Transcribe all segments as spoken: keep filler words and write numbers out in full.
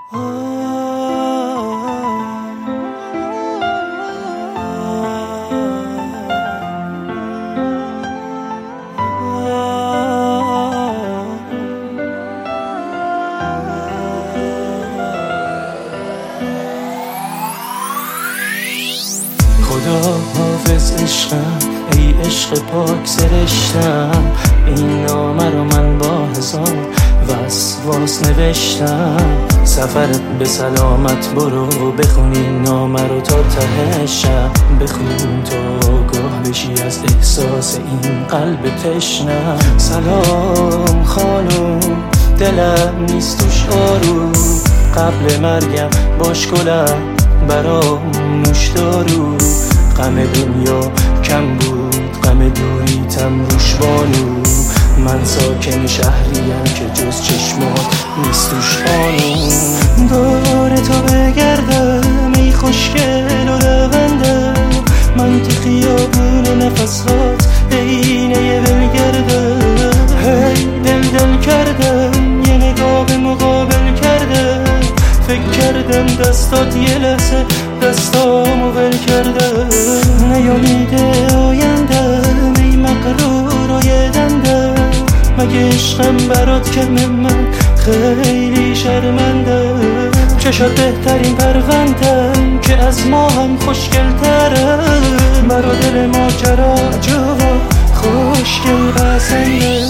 خدا حافظ عشقم، ای عشق پاک سرشتم، این نامه رو من با هزار وسواس نوشتم. سفرت به سلامت، برو بخون این نامه رو تا ته شب، بخون تا آگاه بشی از احساس این قلب تشنم. سلام خانم، دلم نیست توش آروم، قبل مرگم باش گلم برام نوش دارو. غم دنیا کم بود، غم دوریتم روش بانو، من ساکن شهریم که جز چشمات نیست توش خانوم. دور تو بگردم ای خوشگل و لونده، من تو خیابون نفسات عینه ولگرده. هی دل دل کردم یه نگاه به مقابل کرده، فکر کردم دستات یه لحظه دستامو ول کرده. نیامیده آینده ای مقرور و یه دنده، مگه عشقم برات کمه من خیلی شرمنده. چشات بهترین پروندن که از ما هم خوشگل تره، مرا دل ماجرا جوا خوشگل قسنده.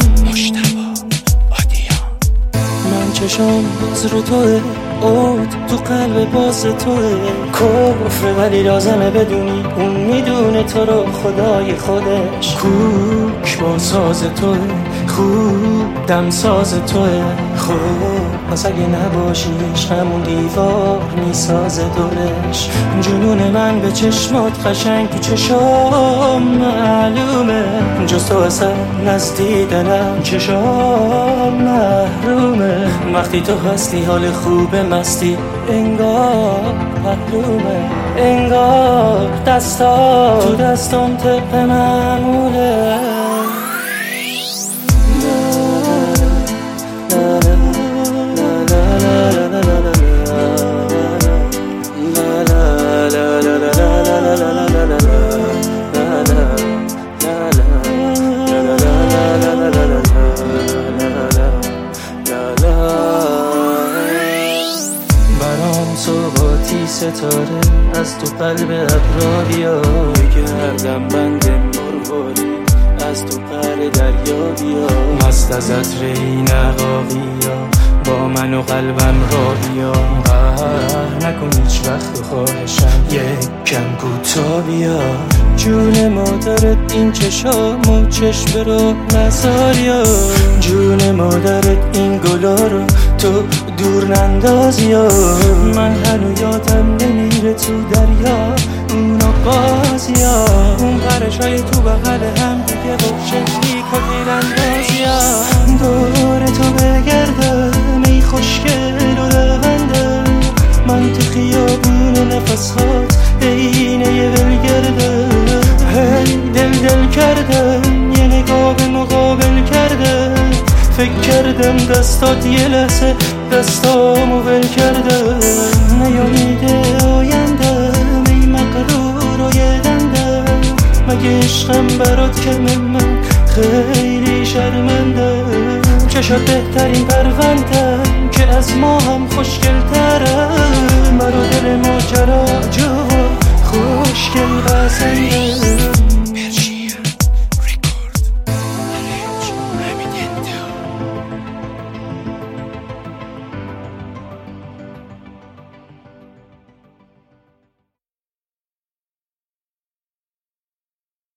من چشام باز رو توه، اوت تو قلب باز توه، کفر ولی لازمه بدونی اون میدونه تو رو خدای خودش. کوک با ساز توه، خوب دم ساز توه، خوب پس اگه نباشیش همون دیوار میسازه دورش. جنون من به چشمات قشنگ تو چشام معلومه، جز تو اصلا نزدیدنم چشام محرومه. وقتی تو هستی حال خوب مستی انگار محرومه، انگار دستا تو دستم طبق معموله. صبحاتی ستاره از تو قلب ابراریا، بگردم بند مرواری از تو قعر دریا بیا. مست از عطر این عقاقیا با من و قلبم را بیا. قهر نکن هیچ وقت خواهشم یک کم کوتا بیا. جون مادرت این چشام و چشم رو نزاریا، جون مادرت این گلا رو تو دور نندازیا. من هنو یادم نمیره تو دریا اونا بازیا، اون پرشای تو بغل هم دیگه بخشه نیکا تیراندازیا. دور تو بگردم ای خوشگل و لونده، من تو خیابون نفسات عینه ولگرده. هی دل دل کردم یه نگاه به مقابل کرده، فکر کردم دستات یه لحظه دستامو ول کرده. نیامیده آینده ای مقرور و یه دنده، مگه عشقم برات کمه من خیلی شرمنده. چشات بهترین پروندن که از ما هم خوشگل تره، مرا دل